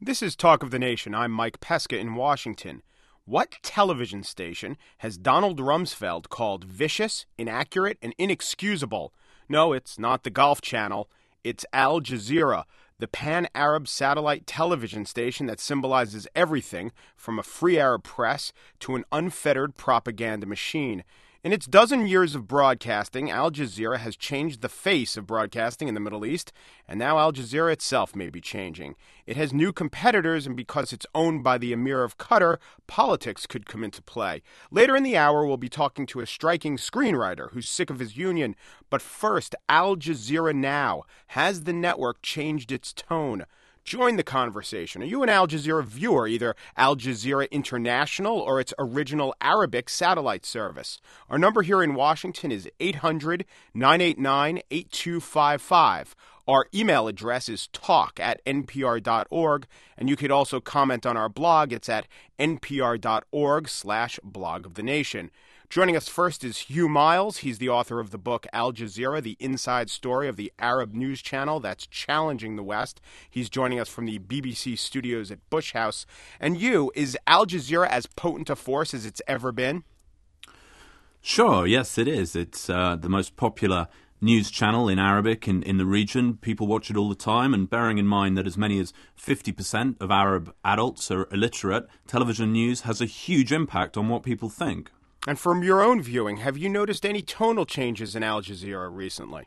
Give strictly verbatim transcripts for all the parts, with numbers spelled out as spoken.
This is Talk of the Nation. I'm Mike Pesca in Washington. What television station has Donald Rumsfeld called vicious, inaccurate, and inexcusable? No, it's not the Golf Channel. It's Al Jazeera, the pan-Arab satellite television station that symbolizes everything from a free Arab press to an unfettered propaganda machine. In its dozen years of broadcasting, Al Jazeera has changed the face of broadcasting in the Middle East, and now Al Jazeera itself may be changing. It has new competitors, and because it's owned by the Emir of Qatar, politics could come into play. Later in the hour, we'll be talking to a striking screenwriter who's sick of his union. But first, Al Jazeera Now. Has the network changed its tone? Join the conversation. Are you an Al Jazeera viewer, either Al Jazeera International or its original Arabic satellite service? Our number here in Washington is eight hundred, nine eight nine, eight two five five. Our email address is talk at n p r dot org, and you could also comment on our blog. It's at n p r dot org slash blog of the nation. Joining us first is Hugh Miles. He's the author of the book Al Jazeera, the inside story of the Arab news channel that's challenging the West. He's joining us from the B B C studios at Bush House. And you, is Al Jazeera as potent a force as it's ever been? Sure, yes, it is. It's uh, the most popular news channel in Arabic in, in the region. People watch it all the time, and bearing in mind that as many as fifty percent of Arab adults are illiterate, television news has a huge impact on what people think. And from your own viewing, have you noticed any tonal changes in Al Jazeera recently?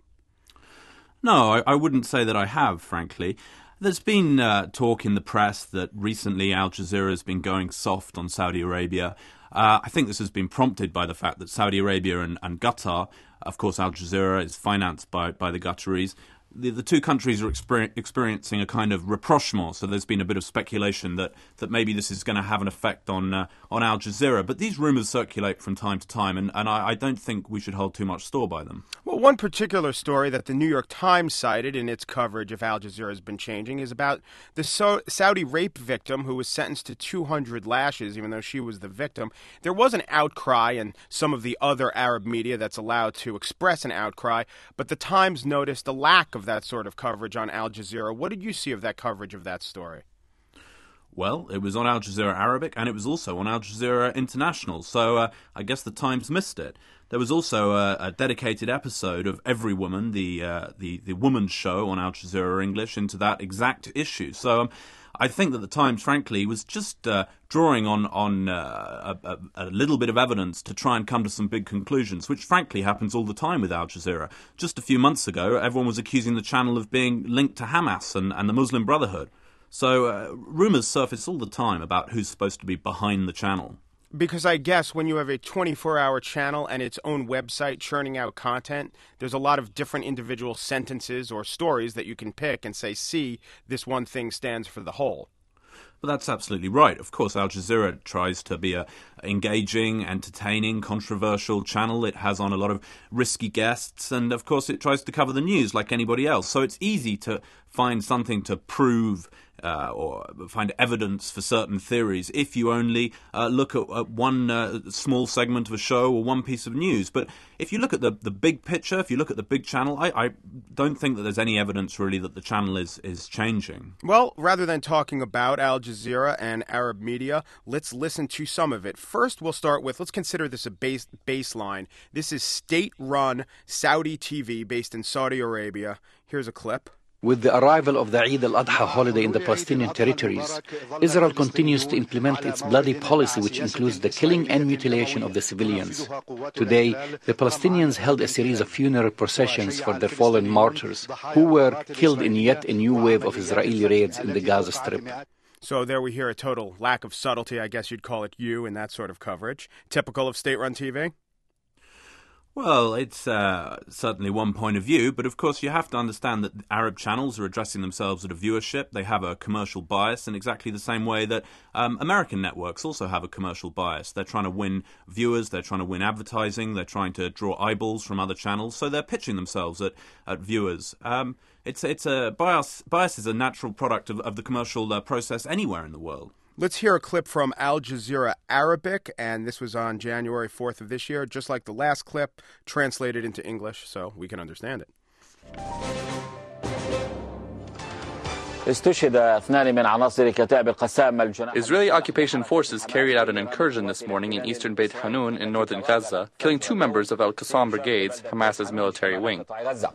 No, I, I wouldn't say that I have, frankly. There's been uh, talk in the press that recently Al Jazeera has been going soft on Saudi Arabia. Uh, I think this has been prompted by the fact that Saudi Arabia and, and Qatar, of course Al Jazeera is financed by, by the Qataris, The, the two countries are exper- experiencing a kind of rapprochement, so there's been a bit of speculation that, that maybe this is going to have an effect on uh, on Al Jazeera. But these rumours circulate from time to time, and, and I, I don't think we should hold too much store by them. Well, one particular story that the New York Times cited in its coverage of Al Jazeera has been changing is about the so- Saudi rape victim who was sentenced to two hundred lashes, even though she was the victim. There was an outcry in some of the other Arab media that's allowed to express an outcry, but the Times noticed a lack of that sort of coverage on Al Jazeera. What did you see of that coverage of that story? Well, it was on Al Jazeera Arabic, and it was also on Al Jazeera International, so uh, I guess the Times missed it. There was also a, a dedicated episode of Every Woman, the, uh, the the woman's show on Al Jazeera English, into that exact issue. So um, I think that the Times, frankly, was just uh, drawing on, on uh, a, a little bit of evidence to try and come to some big conclusions, which frankly happens all the time with Al Jazeera. Just a few months ago, everyone was accusing the channel of being linked to Hamas and, and the Muslim Brotherhood. So uh, rumours surface all the time about who's supposed to be behind the channel. Because I guess when you have a twenty-four hour channel and its own website churning out content, there's a lot of different individual sentences or stories that you can pick and say, see, this one thing stands for the whole. Well, that's absolutely right. Of course, Al Jazeera tries to be a engaging, entertaining, controversial channel. It has on a lot of risky guests, and of course it tries to cover the news like anybody else. So it's easy to find something to prove uh, or find evidence for certain theories if you only uh, look at, at one uh, small segment of a show or one piece of news. But if you look at the, the big picture, if you look at the big channel, I, I don't think that there's any evidence really that the channel is, is changing. Well, rather than talking about Al Jazeera and Arab media, let's listen to some of it. First, we'll start with, let's consider this a base baseline. This is state-run Saudi T V based in Saudi Arabia. Here's a clip. With the arrival of the Eid al-Adha holiday in the Palestinian territories, Israel continues to implement its bloody policy, which includes the killing and mutilation of the civilians. Today, the Palestinians held a series of funeral processions for their fallen martyrs, who were killed in yet a new wave of Israeli raids in the Gaza Strip. So there we hear a total lack of subtlety, I guess you'd call it you, in that sort of coverage. Typical of state-run T V? Well, it's uh, certainly one point of view, but of course you have to understand that Arab channels are addressing themselves at a viewership. They have a commercial bias in exactly the same way that um, American networks also have a commercial bias. They're trying to win viewers, they're trying to win advertising, they're trying to draw eyeballs from other channels, so they're pitching themselves at, at viewers. Um, it's it's a bias. Bias is a natural product of, of the commercial uh, process anywhere in the world. Let's hear a clip from Al Jazeera Arabic, and this was on January fourth of this year, just like the last clip, translated into English so we can understand it. Israeli occupation forces carried out an incursion this morning in eastern Beit Hanun in northern Gaza, killing two members of Al-Qassam Brigades, Hamas's military wing.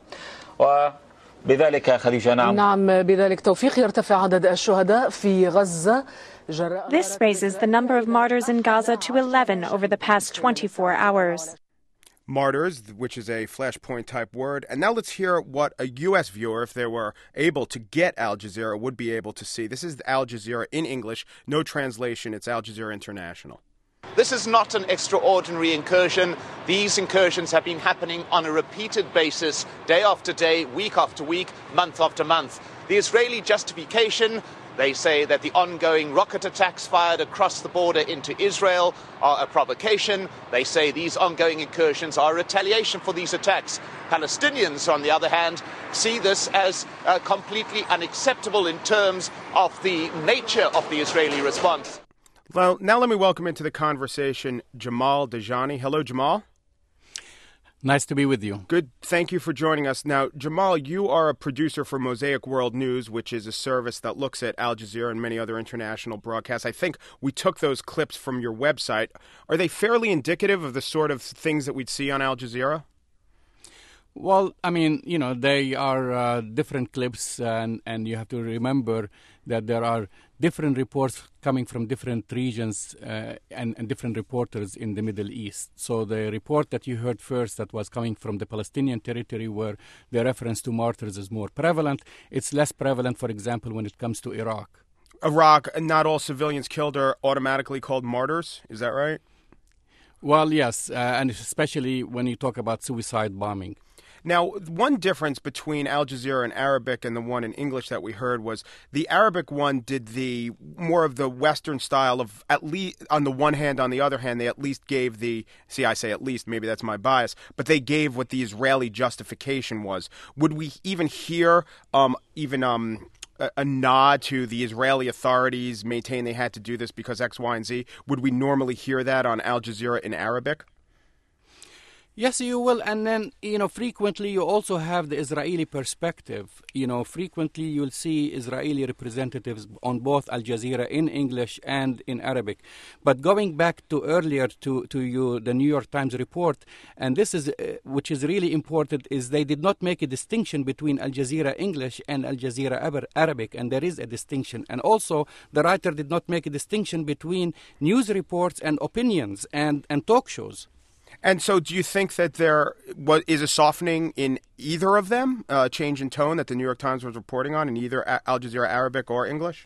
نعم بذلك توفيق يرتفع عدد الشهداء في غزة. This raises the number of martyrs in Gaza to eleven over the past twenty-four hours. Martyrs, which is a flashpoint type word. And now let's hear what a U S viewer, if they were able to get Al Jazeera, would be able to see. This is Al Jazeera in English, no translation. It's Al Jazeera International. This is not an extraordinary incursion. These incursions have been happening on a repeated basis, day after day, week after week, month after month. The Israeli justification, they say that the ongoing rocket attacks fired across the border into Israel are a provocation. They say these ongoing incursions are a retaliation for these attacks. Palestinians, on the other hand, see this as uh, completely unacceptable in terms of the nature of the Israeli response. Well, now let me welcome into the conversation Jamal Dajani. Hello, Jamal. Nice to be with you. Good. Thank you for joining us. Now, Jamal, you are a producer for Mosaic World News, which is a service that looks at Al Jazeera and many other international broadcasts. I think we took those clips from your website. Are they fairly indicative of the sort of things that we'd see on Al Jazeera? Well, I mean, you know, they are uh, different clips, and, and you have to remember that there are different reports coming from different regions uh, and, and different reporters in the Middle East. So the report that you heard first that was coming from the Palestinian territory, where the reference to martyrs is more prevalent, it's less prevalent, for example, when it comes to Iraq. Iraq, not all civilians killed are automatically called martyrs. Is that right? Well, yes, uh, and especially when you talk about suicide bombing. Now, one difference between Al Jazeera in Arabic and the one in English that we heard was the Arabic one did the more of the Western style of, at least on the one hand, on the other hand, they at least gave the, see, I say at least, maybe that's my bias, but they gave what the Israeli justification was. Would we even hear um, even um, a, a nod to the Israeli authorities maintain they had to do this because X, Y, and Z? Would we normally hear that on Al Jazeera in Arabic? Yes, you will. And then, you know, frequently you also have the Israeli perspective. You know, frequently you'll see Israeli representatives on both Al Jazeera in English and in Arabic. But going back to earlier to, to you, the New York Times report, and this is, uh, which is really important, is they did not make a distinction between Al Jazeera English and Al Jazeera Arabic, and there is a distinction. And also, the writer did not make a distinction between news reports and opinions and, and talk shows. And so do you think that there what, is a softening in either of them, a uh, change in tone that the New York Times was reporting on in either Al Jazeera Arabic or English?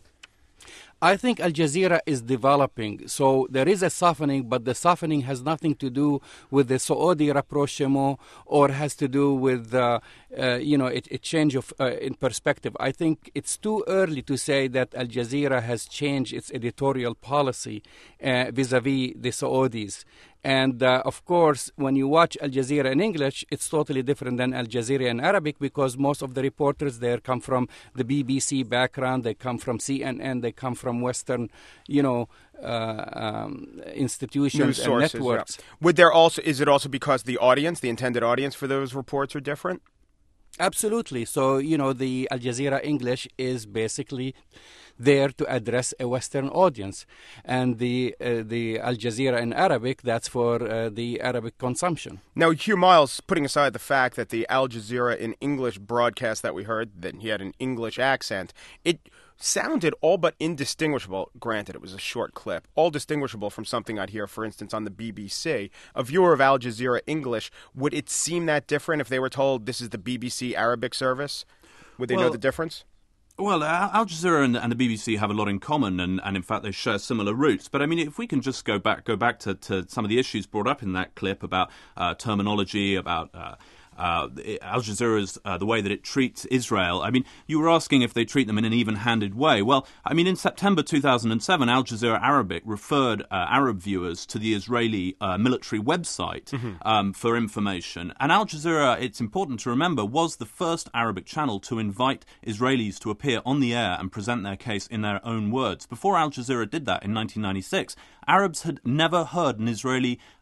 I think Al Jazeera is developing, so there is a softening, but the softening has nothing to do with the Saudi rapprochement or has to do with, uh, uh, you know, a, a change of uh, in perspective. I think it's too early to say that Al Jazeera has changed its editorial policy uh, vis-a-vis the Saudis. And, uh, of course, when you watch Al Jazeera in English, it's totally different than Al Jazeera in Arabic because most of the reporters there come from the B B C background, they come from C N N, they come from Western, you know, uh, um, institutions News and sources, networks. Yeah. Would there also, is it also because the audience, the intended audience for those reports are different? Absolutely. So, you know, the Al Jazeera English is basically there to address a Western audience. And the uh, the Al Jazeera in Arabic, that's for uh, the Arabic consumption. Now, Hugh Miles, putting aside the fact that the Al Jazeera in English broadcast that we heard, that he had an English accent, it sounded all but indistinguishable. Granted, it was a short clip. All distinguishable from something I'd hear, for instance, on the B B C. A viewer of Al Jazeera English, would it seem that different if they were told this is the B B C Arabic service? Would they well, know the difference? Well, Al Jazeera and, and the B B C have a lot in common, and, and in fact they share similar roots. But I mean, if we can just go back, go back to, to some of the issues brought up in that clip about uh, terminology, about uh, uh, Al Jazeera's uh, the way that it treats Israel. I mean, you were asking if they treat them in an even-handed way. Well, I mean, in September two thousand seven, Al Jazeera Arabic referred uh, Arab viewers to the Israeli uh, military website mm-hmm. um, for information. And Al Jazeera, it's important to remember, was the first Arabic channel to invite Israelis to appear on the air and present their case in their own words. Before Al Jazeera did that in nineteen ninety-six, Arabs had never heard an Israeli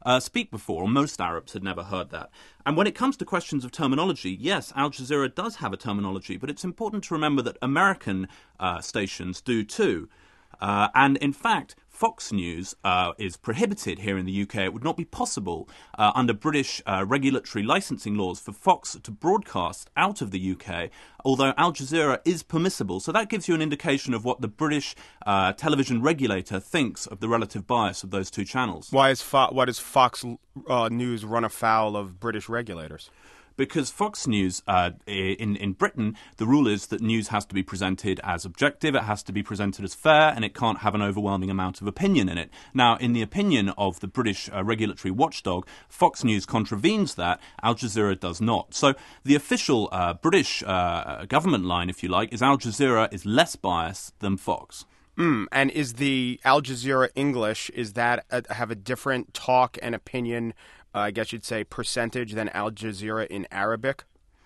uh, speak before, or most Arabs had never heard that. And when it comes to questions of terminology, yes, Al Jazeera does have a terminology, but it's important to remember that American uh, stations do too. Uh, and in fact, Fox News uh, is prohibited here in the U K. It would not be possible uh, under British uh, regulatory licensing laws for Fox to broadcast out of the U K, although Al Jazeera is permissible. So that gives you an indication of what the British uh, television regulator thinks of the relative bias of those two channels. Why is Fo- why does Fox uh, News run afoul of British regulators? Because Fox News, uh, in, in Britain, the rule is that news has to be presented as objective, it has to be presented as fair, and it can't have an overwhelming amount of opinion in it. Now, in the opinion of the British uh, regulatory watchdog, Fox News contravenes that, Al Jazeera does not. So the official uh, British uh, government line, if you like, is Al Jazeera is less biased than Fox. Mm, and is the Al Jazeera English, is that a, have a different talk and opinion, uh, I guess you'd say, percentage than Al Jazeera in Arabic?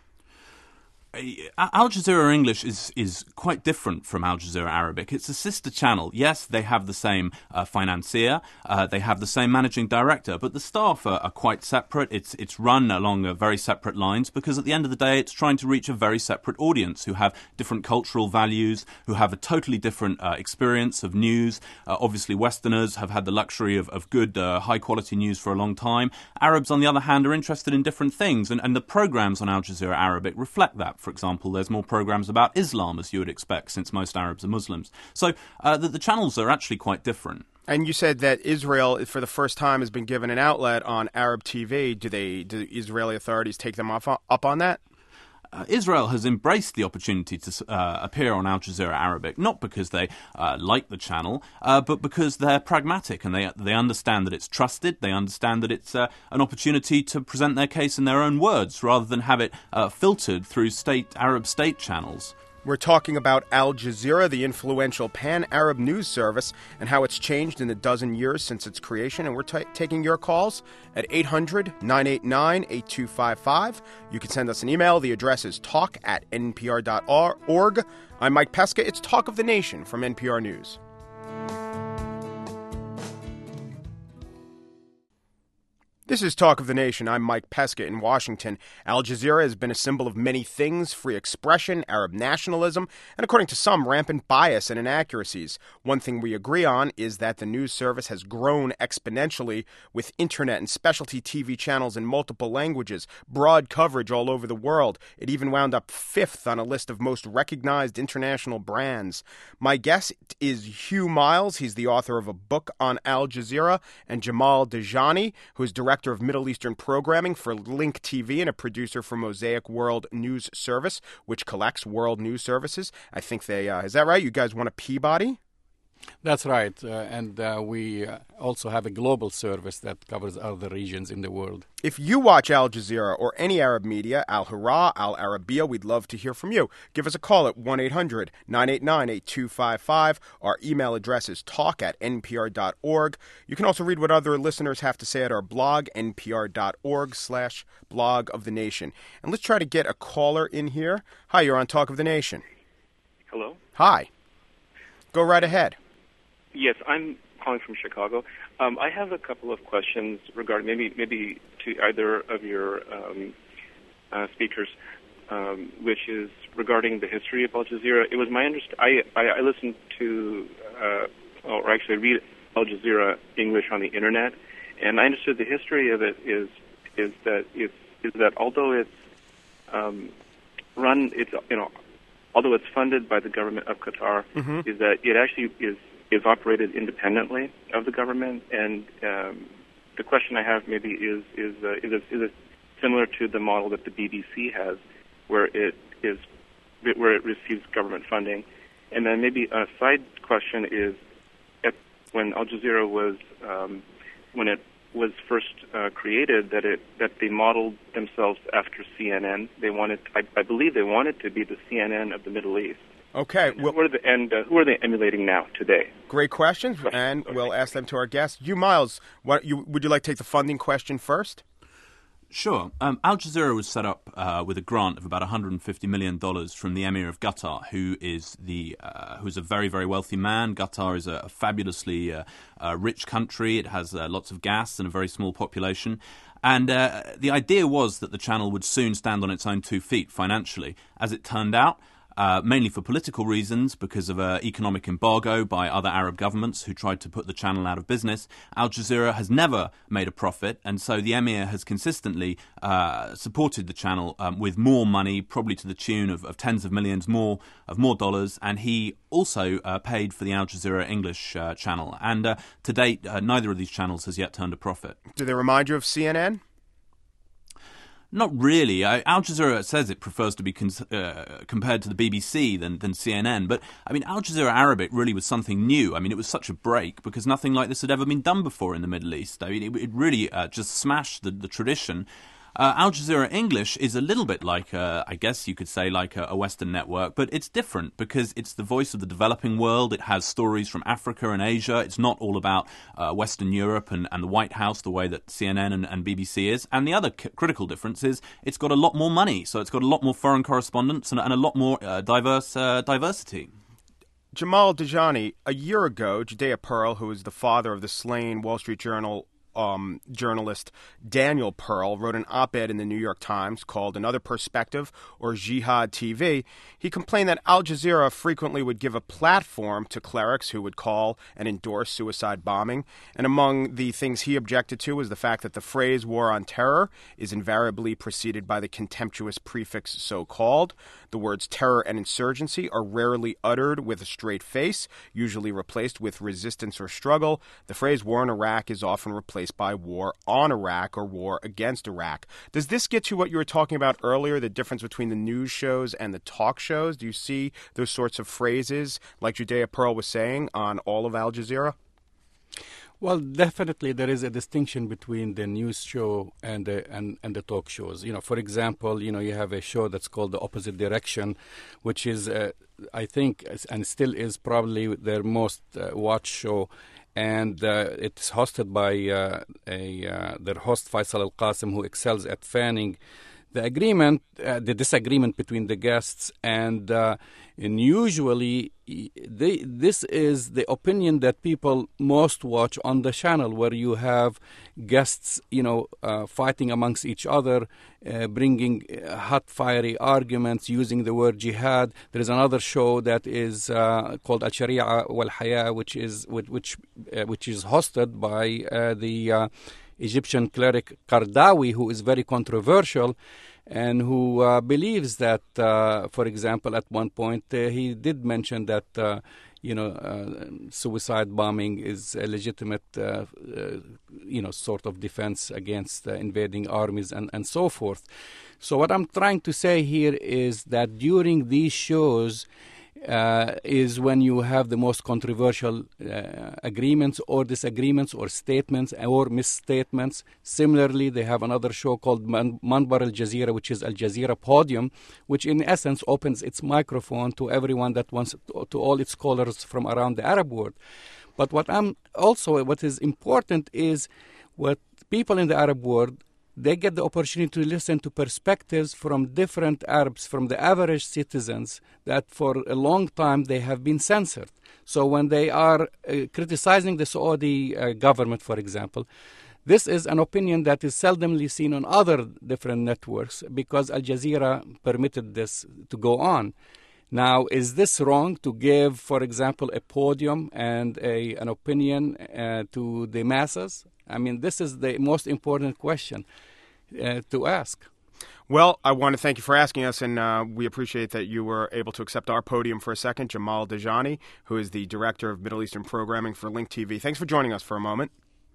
Al Jazeera English is, is quite different from Al Jazeera Arabic. It's a sister channel. Yes, they have the same uh, financier, uh, they have the same managing director, but the staff are, are quite separate. It's it's run along uh, very separate lines because at the end of the day, it's trying to reach a very separate audience who have different cultural values, who have a totally different uh, experience of news. Uh, obviously, Westerners have had the luxury of, of good, uh, high-quality news for a long time. Arabs, on the other hand, are interested in different things, and, and the programs on Al Jazeera Arabic reflect that. For example, there's more programs about Islam, as you would expect, since most Arabs are Muslims. So uh, the, the channels are actually quite different. And you said that Israel, for the first time, has been given an outlet on Arab T V. Do they? Do Israeli authorities take them off, up on that? Uh, Israel has embraced the opportunity to uh, appear on Al Jazeera Arabic, not because they uh, like the channel, uh, but because they're pragmatic and they they understand that it's trusted. They understand that it's uh, an opportunity to present their case in their own words rather than have it uh, filtered through state Arab state channels. We're talking about Al Jazeera, the influential pan-Arab news service, and how it's changed in the dozen years since its creation. And we're t- taking your calls at eight hundred, nine eight nine, eight two five five. You can send us an email. The address is talk at n p r dot org. I'm Mike Pesca. It's Talk of the Nation from N P R News. This is Talk of the Nation. I'm Mike Pesca in Washington. Al Jazeera has been a symbol of many things: free expression, Arab nationalism, and according to some, rampant bias and inaccuracies. One thing we agree on is that the news service has grown exponentially with internet and specialty T V channels in multiple languages, broad coverage all over the world. It even wound up fifth on a list of most recognized international brands. My guest is Hugh Miles. He's the author of a book on Al Jazeera, and Jamal Dajani, who is director of Middle Eastern programming for Link T V and a producer for Mosaic World News Service, which collects world news services. I think they, uh, is that right? You guys won a Peabody? That's right. Uh, and uh, we uh, also have a global service that covers other regions in the world. If you watch Al Jazeera or any Arab media, Al Hurra, Al Arabiya, we'd love to hear from you. Give us a call at one eight hundred, nine eight nine, eight two five five. Our email address is talk at n p r dot org. You can also read what other listeners have to say at our blog, n p r dot org slash blog of the nation. And let's try to get a caller in here. Hi, you're on Talk of the Nation. Hello? Hi. Go right ahead. Yes, I'm calling from Chicago. Um, I have a couple of questions regarding maybe maybe to either of your um, uh, speakers, um, which is regarding the history of Al Jazeera. It was my underst- I, I I listened to uh, or actually read Al Jazeera English on the internet, and I understood the history of it is is that is is that although it's um, run it's you know although it's funded by the government of Qatar, mm-hmm. is that it actually is. is operated independently of the government, and um, the question I have maybe is is uh, is, it, is it similar to the model that the B B C has, where it is where it receives government funding, and then maybe a side question is, at, when Al Jazeera was um, when it was first uh, created, that it that they modeled themselves after C N N. They wanted, I, I believe, they wanted to be the C N N of the Middle East. Okay. Well, who are the, and uh, who are they emulating now today? Great questions, and we'll ask them to our guests. You, Miles, what, you, would you like to take the funding question first? Sure. Um, Al Jazeera was set up uh, with a grant of about one hundred fifty million dollars from the Emir of Qatar, who is the uh, who is a very, very wealthy man. Qatar is a, a fabulously uh, uh, rich country. It has uh, lots of gas and a very small population. And uh, the idea was that the channel would soon stand on its own two feet financially. As it turned out, Uh, mainly for political reasons, because of an economic embargo by other Arab governments who tried to put the channel out of business, Al Jazeera has never made a profit, and so the Emir has consistently uh, supported the channel um, with more money, probably to the tune of, of tens of millions more of more dollars, and he also uh, paid for the Al Jazeera English uh, channel. And uh, to date, uh, neither of these channels has yet turned a profit. Do they remind you of C N N? Not really. I, Al Jazeera says it prefers to be cons- uh, compared to the B B C than, than C N N. But, I mean, Al Jazeera Arabic really was something new. I mean, it was such a break because nothing like this had ever been done before in the Middle East. I mean, it, it really uh, just smashed the, the tradition. Uh, Al Jazeera English is a little bit like, uh, I guess you could say, like a, a Western network, but it's different because it's the voice of the developing world. It has stories from Africa and Asia. It's not all about uh, Western Europe and, and the White House the way that C N N and, and B B C is. And the other c- critical difference is it's got a lot more money, so it's got a lot more foreign correspondents and, and a lot more uh, diverse uh, diversity. Jamal Dajani, a year ago, Judea Pearl, who is the father of the slain Wall Street Journal Um, journalist Daniel Pearl, wrote an op-ed in the New York Times called Another Perspective, or Jihad T V. He complained that Al Jazeera frequently would give a platform to clerics who would call and endorse suicide bombing. And among the things he objected to was the fact that the phrase war on terror is invariably preceded by the contemptuous prefix so-called. The words terror and insurgency are rarely uttered with a straight face, usually replaced with resistance or struggle. The phrase war in Iraq is often replaced by war on Iraq or war against Iraq. Does this get to what you were talking about earlier, the difference between the news shows and the talk shows? Do you see those sorts of phrases, like Judea Pearl was saying, on all of Al Jazeera? Well, definitely there is a distinction between the news show and the and, and the talk shows. You know, for example, you know, you have a show that's called The Opposite Direction, which is, uh, I think, and still is probably their most uh, watched show. And uh, it's hosted by uh, a uh, their host Faisal Al Qasim, who excels at fanning the agreement, uh, the disagreement between the guests, and uh, and usually they, this is the opinion that people most watch on the channel, where you have guests, you know, uh, fighting amongst each other, uh, bringing uh, hot, fiery arguments, using the word jihad. There is another show that is uh, called Al Sharia Wal Haya, which is which uh, which is hosted by uh, the uh, Egyptian cleric Qardawi, who is very controversial and who uh, believes that, uh, for example, at one point uh, he did mention that, uh, you know, uh, suicide bombing is a legitimate, uh, uh, you know, sort of defense against uh, invading armies and, and so forth. So what I'm trying to say here is that during these shows, Uh, is when you have the most controversial uh, agreements or disagreements or statements or misstatements. Similarly, they have another show called Man- Manbar Al Jazeera, which is Al Jazeera Podium, which in essence opens its microphone to everyone that wants, to, to all its callers from around the Arab world. But what I'm also, what is important is what people in the Arab world, they get the opportunity to listen to perspectives from different Arabs, from the average citizens that for a long time they have been censored. So when they are uh, criticizing the Saudi uh, government, for example, this is an opinion that is seldomly seen on other different networks because Al Jazeera permitted this to go on. Now, is this wrong to give, for example, a podium and a, an opinion uh, to the masses? I mean, this is the most important question uh, to ask. Well, I want to thank you for asking us, and uh, we appreciate that you were able to accept our podium for a second. Jamal Dajani, who is the Director of Middle Eastern Programming for Link T V. Thanks for joining us for a moment.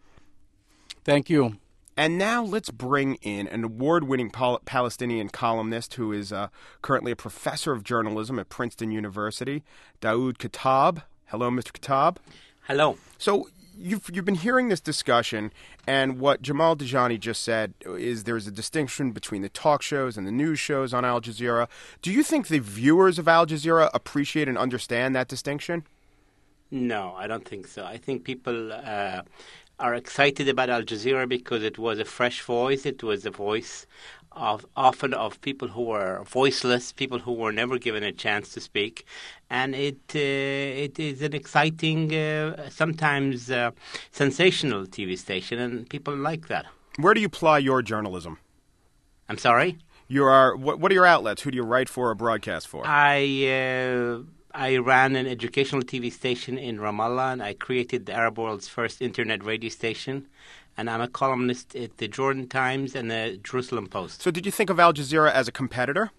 Thank you. And now let's bring in an award-winning Pal- Palestinian columnist who is uh, currently a professor of journalism at Princeton University, Daoud Khattab. Hello, Mister Khattab. Hello. So you've you've been hearing this discussion, and what Jamal Dajani just said is there's a distinction between the talk shows and the news shows on Al Jazeera. Do you think the viewers of Al Jazeera appreciate and understand that distinction? No, I don't think so. I think people uh, are excited about Al Jazeera because it was a fresh voice. It was a voice of often of people who were voiceless, people who were never given a chance to speak, and it uh, it is an exciting, uh, sometimes uh, sensational T V station, and people like that. Where do you ply your journalism? I'm sorry? You are. What, what are your outlets? Who do you write for or broadcast for? I uh, I ran an educational T V station in Ramallah, and I created the Arab world's first internet radio station. And I'm a columnist at the Jordan Times and the Jerusalem Post. So did you think of Al Jazeera as a competitor?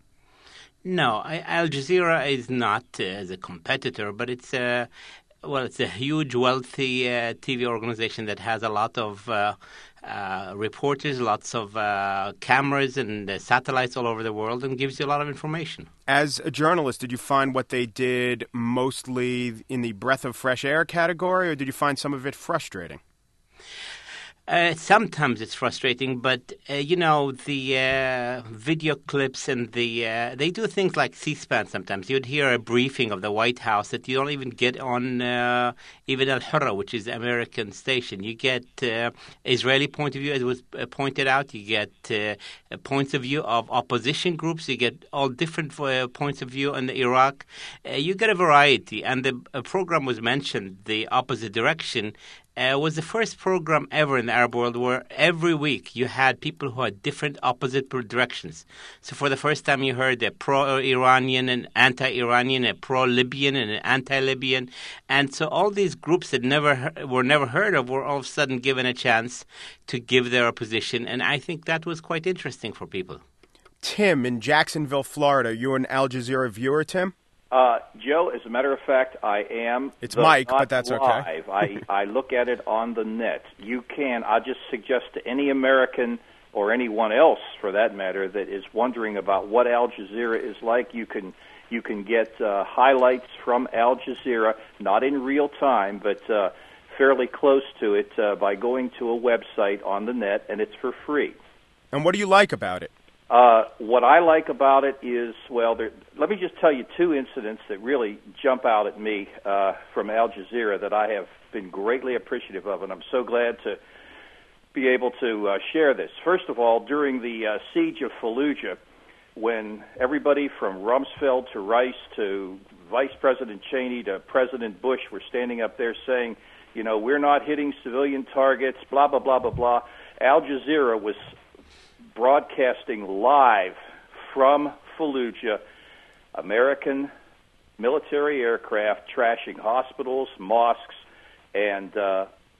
No, I, Al Jazeera is not uh, as a competitor, but it's a, well, it's a huge, wealthy uh, T V organization that has a lot of uh, uh, reporters, lots of uh, cameras and uh, satellites all over the world, and gives you a lot of information. As a journalist, did you find what they did mostly in the breath of fresh air category, or did you find some of it frustrating? Uh, sometimes it's frustrating, but, uh, you know, the uh, video clips and the uh, they do things like C-SPAN sometimes. You'd hear a briefing of the White House that you don't even get on uh, even Al-Hurra, which is the American station. You get uh, Israeli point of view, as was uh, pointed out. You get uh, points of view of opposition groups. You get all different uh, points of view on the Iraq. Uh, you get a variety. And the uh, program was mentioned, The Opposite Direction, Uh, was the first program ever in the Arab world where every week you had people who had different opposite directions. So for the first time you heard a pro-Iranian and anti-Iranian, a pro-Libyan and an anti-Libyan. And so all these groups that never were never heard of were all of a sudden given a chance to give their opposition. And I think that was quite interesting for people. Tim in Jacksonville, Florida. You an Al Jazeera viewer, Tim? Uh, Joe, as a matter of fact, I am. It's Mike, but that's live. okay. I, I look at it on the net. You can, I'll just suggest to any American or anyone else, for that matter, that is wondering about what Al Jazeera is like, you can you can get uh, highlights from Al Jazeera, not in real time, but uh, fairly close to it uh, by going to a website on the net, and it's for free. And what do you like about it? Uh, what I like about it is, well, there, let me just tell you two incidents that really jump out at me uh, from Al Jazeera that I have been greatly appreciative of, and I'm so glad to be able to uh, share this. First of all, during the uh, siege of Fallujah, when everybody from Rumsfeld to Rice to Vice President Cheney to President Bush were standing up there saying, you know, we're not hitting civilian targets, blah, blah, blah, blah, blah, Al Jazeera was broadcasting live from Fallujah, American military aircraft trashing hospitals, mosques, and uh,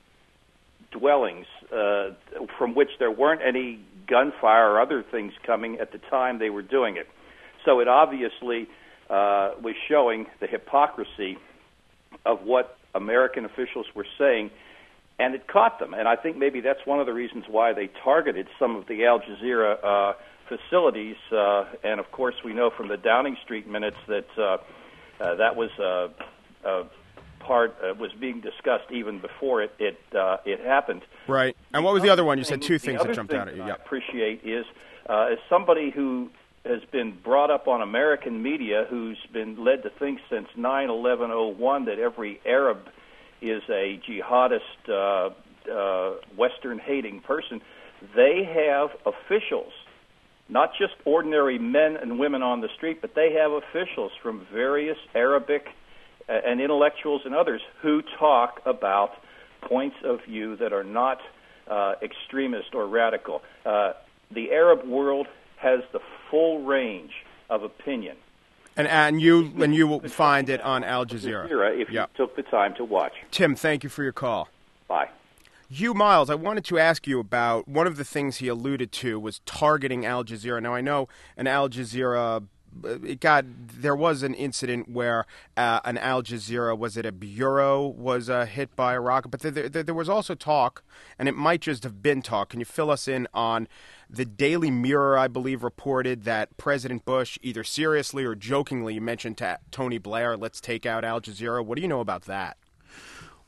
dwellings uh, from which there weren't any gunfire or other things coming at the time they were doing it. So it obviously uh, was showing the hypocrisy of what American officials were saying, and it caught them. And I think maybe that's one of the reasons why they targeted some of the Al Jazeera uh, facilities. Uh, and, of course, we know from the Downing Street minutes that uh, uh, that was uh, uh, part uh, was being discussed even before it it, uh, it happened. Right. And what was the other one? You said two things that jumped out at you. I Yep. appreciate is, uh, as somebody who has been brought up on American media, who's been led to think since nine eleven oh one that every Arab is a jihadist, uh, uh, Western-hating person, they have officials, not just ordinary men and women on the street, but they have officials from various Arabic uh, and intellectuals and others who talk about points of view that are not uh, extremist or radical. Uh, the Arab world has the full range of opinion. And and you and you will find it on Al Jazeera. If Yep. you took the time to watch. Tim, thank you for your call. Bye. Hugh Miles, I wanted to ask you about one of the things he alluded to was targeting Al Jazeera. Now, I know an Al Jazeera, it got, there was an incident where uh, an Al Jazeera, was it a bureau, was uh, hit by a rocket, but there, there, there was also talk, and it might just have been talk. Can you fill us in on the Daily Mirror, I believe, reported that President Bush, either seriously or jokingly, mentioned to Tony Blair, let's take out Al Jazeera. What do you know about that?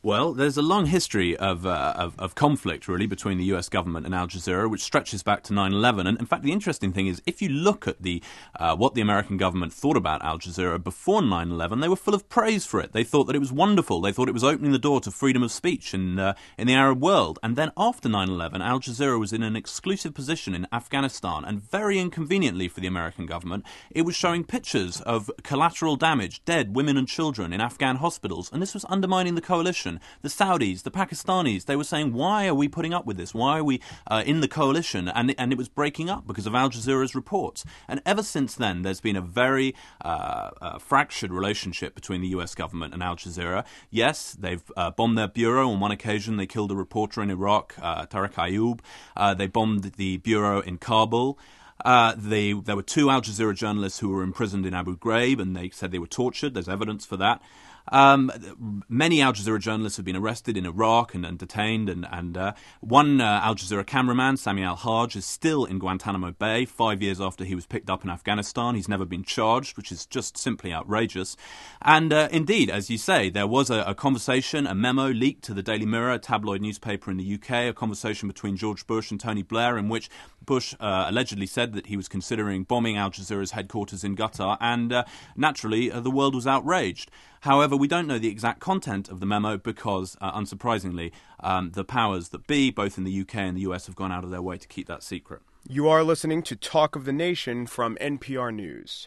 Well, there's a long history of, uh, of of conflict, really, between the U S government and Al Jazeera, which stretches back to nine eleven. And in fact, the interesting thing is, if you look at the uh, what the American government thought about Al Jazeera before nine eleven, they were full of praise for it. They thought that it was wonderful. They thought it was opening the door to freedom of speech in uh, in the Arab world. And then after nine eleven, Al Jazeera was in an exclusive position in Afghanistan, and very inconveniently for the American government, it was showing pictures of collateral damage, dead women and children in Afghan hospitals, and this was undermining the coalition. The Saudis, the Pakistanis, they were saying, why are we putting up with this? Why are we uh, in the coalition? And, and it was breaking up because of Al Jazeera's reports. And ever since then, there's been a very uh, uh, fractured relationship between the U S government and Al Jazeera. Yes, they've uh, bombed their bureau. On one occasion, they killed a reporter in Iraq, uh, Tariq Ayoub. Uh, they bombed the bureau in Kabul. Uh, they, there were two Al Jazeera journalists who were imprisoned in Abu Ghraib, and they said they were tortured. There's evidence for that. Um, many Al Jazeera journalists have been arrested in Iraq and, and detained, and, and uh, one uh, Al Jazeera cameraman, Sami Al-Hajj, is still in Guantanamo Bay five years after he was picked up in Afghanistan. He's never been charged, which is just simply outrageous. And uh, indeed, as you say, there was a, a conversation, a memo leaked to the Daily Mirror, a tabloid newspaper in the U K, a conversation between George Bush and Tony Blair, in which Bush uh, allegedly said that he was considering bombing Al Jazeera's headquarters in Qatar, and uh, naturally uh, the world was outraged. However, we don't know the exact content of the memo because, uh, unsurprisingly, um, the powers that be, both in the U K and the U S, have gone out of their way to keep that secret. You are listening to Talk of the Nation from N P R News.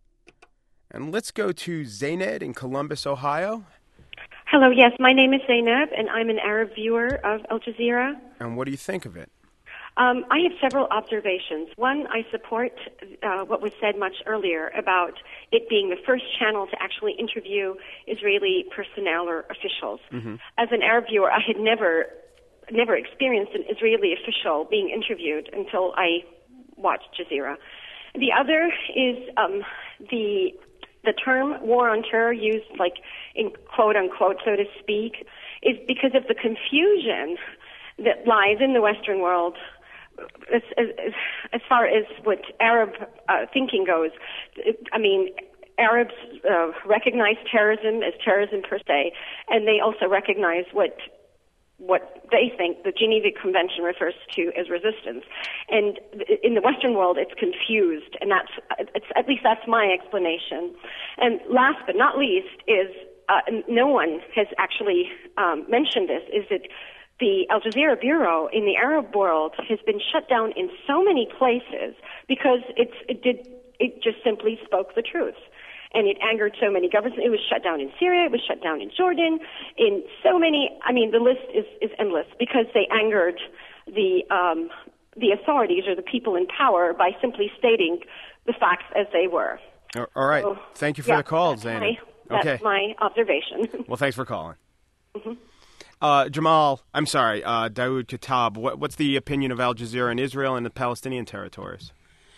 And let's go to Zainab in Columbus, Ohio. Hello, yes, my name is Zainab, and I'm an Arab viewer of Al Jazeera. And what do you think of it? Um, I have several observations. One, I support uh, what was said much earlier about it being the first channel to actually interview Israeli personnel or officials. Mm-hmm. As an Arab viewer, I had never never experienced an Israeli official being interviewed until I watched Jazeera. The other is um, the the term war on terror, used like in quote unquote, so to speak, is because of the confusion that lies in the Western world. As, as, as far as what Arab uh, thinking goes, I mean, Arabs uh, recognize terrorism as terrorism per se, and they also recognize what what they think the Geneva Convention refers to as resistance. And in the Western world, it's confused, and that's it's, at least that's my explanation. And last but not least is uh, no one has actually um, mentioned this, is that the Al Jazeera Bureau in the Arab world has been shut down in so many places because it's, it did it just simply spoke the truth. And it angered so many governments. It was shut down in Syria. It was shut down in Jordan. In so many, I mean, the list is, is endless because they angered the um, the authorities or the people in power by simply stating the facts as they were. All right. So, Thank you for yeah, the call, that's Zainab. my, that's okay. my observation. Well, thanks for calling. Mm-hmm. Uh, Jamal, I'm sorry, uh, Dawood Khattab, what, what's the opinion of Al Jazeera in Israel and the Palestinian territories?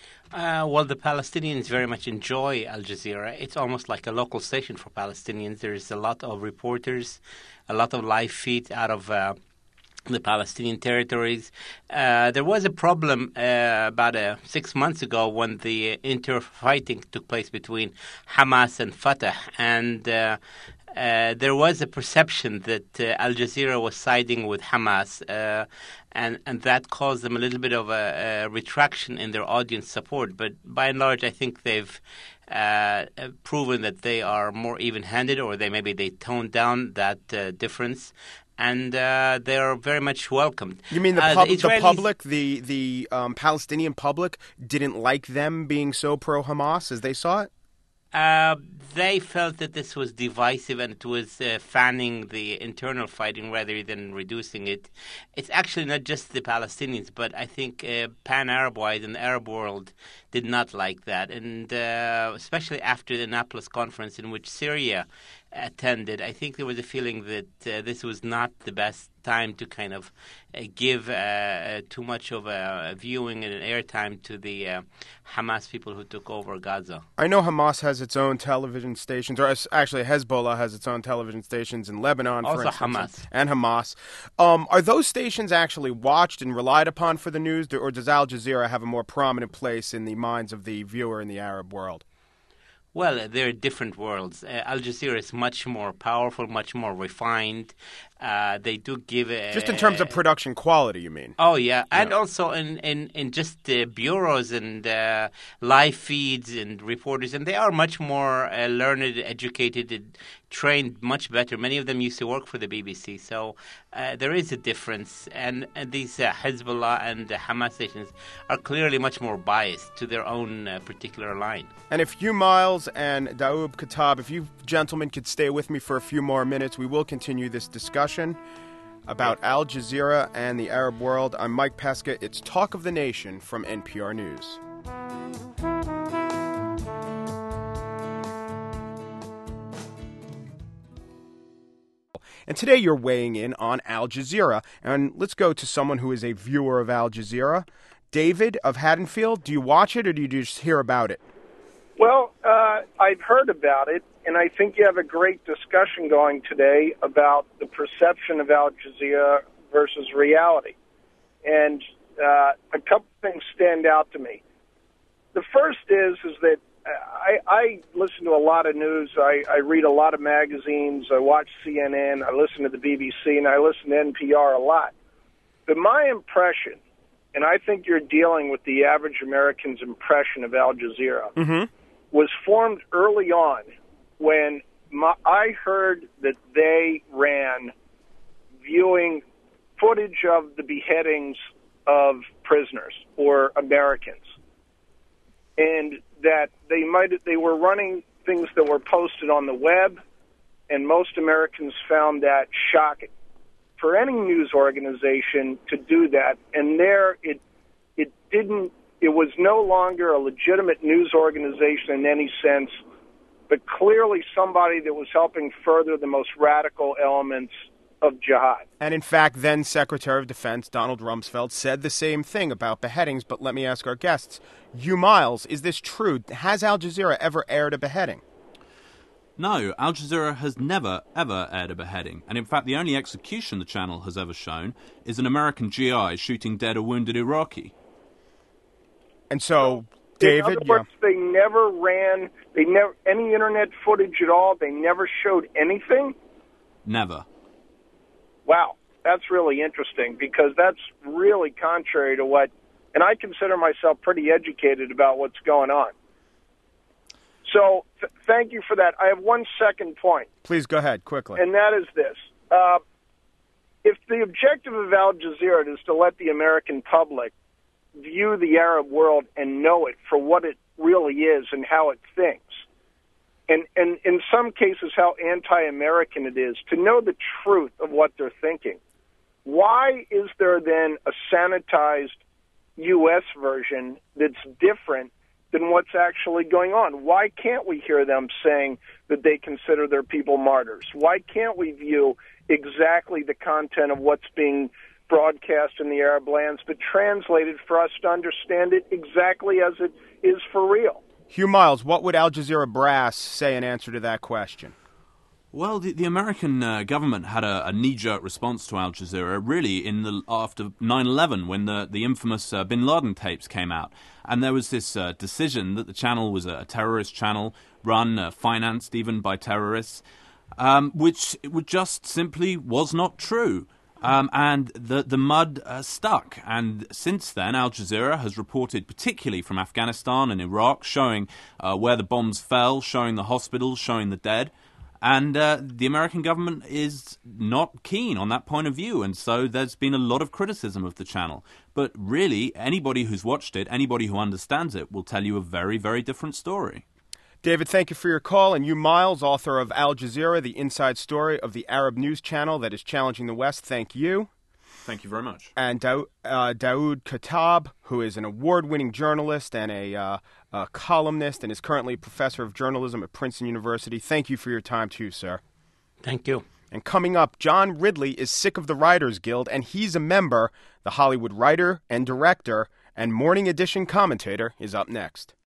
Uh, well, the Palestinians very much enjoy Al Jazeera. It's almost like a local station for Palestinians. There's a lot of reporters, a lot of live feeds out of uh, the Palestinian territories. Uh, there was a problem uh, about uh, six months ago when the inter-fighting took place between Hamas and Fatah, and uh, Uh, there was a perception that uh, Al Jazeera was siding with Hamas, uh, and, and that caused them a little bit of a, a retraction in their audience support. But by and large, I think they've uh, proven that they are more even-handed, or they maybe they toned down that uh, difference, and uh, they are very much welcomed. You mean the, uh, pub- the, the public, the the um, Palestinian public, didn't like them being so pro-Hamas as they saw it? Uh, they felt that this was divisive and it was uh, fanning the internal fighting rather than reducing it. It's actually not just the Palestinians, but I think uh, pan-Arab-wise in the Arab world did not like that. And uh, especially after the Annapolis conference in which Syria attended, I think there was a feeling that uh, this was not the best time to kind of uh, give uh, too much of a viewing and an airtime to the uh, Hamas people who took over Gaza. I know Hamas has its own television stations, or actually Hezbollah has its own television stations in Lebanon, Also for instance, Hamas. and Hamas. Um, are those stations actually watched and relied upon for the news, or does Al Jazeera have a more prominent place in the minds of the viewer in the Arab world? Well, they're different worlds. Uh, Al Jazeera is much more powerful, much more refined. Uh, they do give a, just in terms of production quality, you mean? Oh yeah, and yeah. also in in in just uh, bureaus and uh, live feeds and reporters, and they are much more uh, learned, educated, and trained much better. Many of them used to work for the B B C, so uh, there is a difference. And, and these uh, Hezbollah and uh, Hamas stations are clearly much more biased to their own uh, particular line. And if you, Miles, and Daoud Khattab, if you gentlemen could stay with me for a few more minutes, we will continue this discussion about Al Jazeera and the Arab world. I'm Mike Pesca. It's Talk of the Nation from N P R News. And today you're weighing in on Al Jazeera. And let's go to someone who is a viewer of Al Jazeera. David of Haddonfield, do you watch it or do you just hear about it? Well, uh, I've heard about it, and I think you have a great discussion going today about the perception of Al Jazeera versus reality. And uh, a couple things stand out to me. The first is is that I, I listen to a lot of news. I, I read a lot of magazines. I watch C N N. I listen to the B B C, and I listen to N P R a lot. But my impression, and I think you're dealing with the average American's impression of Al Jazeera, mm-hmm. was formed early on when my, I heard that they ran viewing footage of the beheadings of prisoners or Americans, and that they might they were running things that were posted on the web, and most Americans found that shocking. For any news organization to do that, and there it it didn't. It was no longer a legitimate news organization in any sense, but clearly somebody that was helping further the most radical elements of jihad. And in fact, then Secretary of Defense Donald Rumsfeld said the same thing about beheadings. But let me ask our guests, you, Miles, is this true? Has Al Jazeera ever aired a beheading? No, Al Jazeera has never, ever aired a beheading. And in fact, the only execution the channel has ever shown is an American G I shooting dead a wounded Iraqi. And so, David, in other words, yeah. they never ran, they never any internet footage at all. They never showed anything. Never. Wow, that's really interesting because that's really contrary to what, and I consider myself pretty educated about what's going on. So, th- thank you for that. I have one second point. Please go ahead quickly. And that is this: uh, if the objective of Al Jazeera is to let the American public view the Arab world and know it for what it really is and how it thinks, and, and in some cases how anti-American it is, to know the truth of what they're thinking, why is there then a sanitized U S version that's different than what's actually going on? Why can't we hear them saying that they consider their people martyrs? Why can't we view exactly the content of what's being broadcast in the Arab lands, but translated for us to understand it exactly as it is for real? Hugh Miles, what would Al Jazeera brass say in answer to that question? Well, the, the American uh, government had a, a knee-jerk response to Al Jazeera, really, in the after nine eleven, when the, the infamous uh, Bin Laden tapes came out. And there was this uh, decision that the channel was a, a terrorist channel, run, uh, financed even by terrorists, um, which it just simply was not true. Um, and the, the mud uh, stuck. And since then, Al Jazeera has reported, particularly from Afghanistan and Iraq, showing uh, where the bombs fell, showing the hospitals, showing the dead. And uh, the American government is not keen on that point of view. And so there's been a lot of criticism of the channel. But really, anybody who's watched it, anybody who understands it, will tell you a very, very different story. David, thank you for your call. And you, Miles, author of Al Jazeera, the inside story of the Arab news channel that is challenging the West. Thank you. Thank you very much. And da- uh, Daoud Khattab, who is an award-winning journalist and a, uh, a columnist and is currently a professor of journalism at Princeton University. Thank you for your time, too, sir. Thank you. And coming up, John Ridley is sick of the Writers Guild, and he's a member. The Hollywood writer and director and Morning Edition commentator is up next.